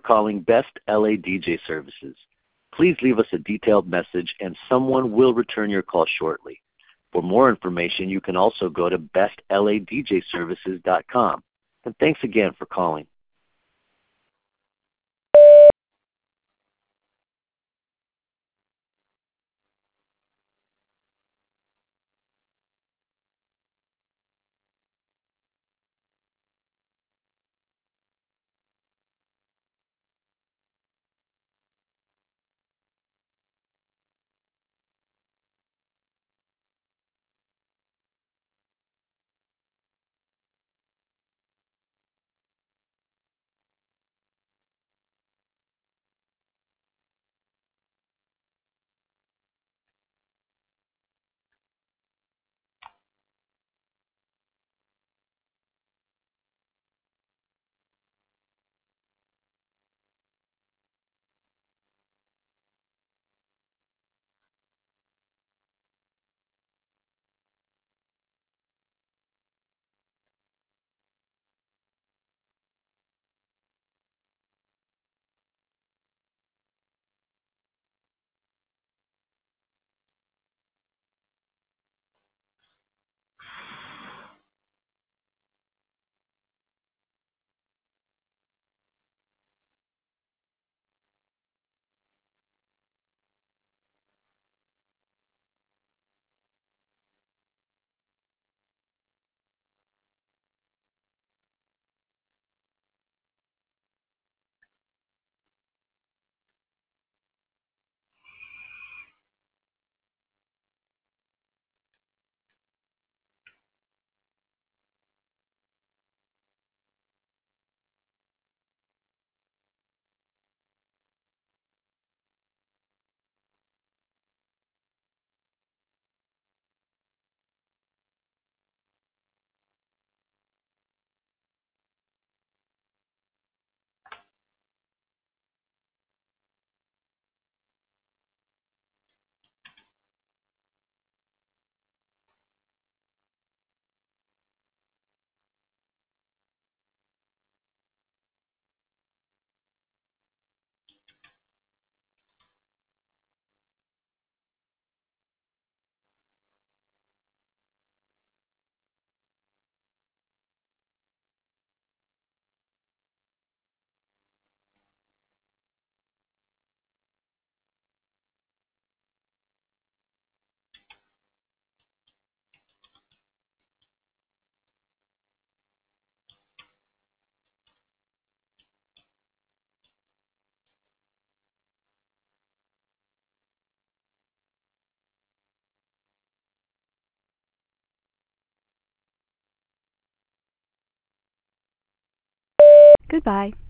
calling Best LA DJ Services. Please leave us a detailed message and someone will return your call shortly. For more information, you can also go to bestladjservices.com. And thanks again for calling. Goodbye.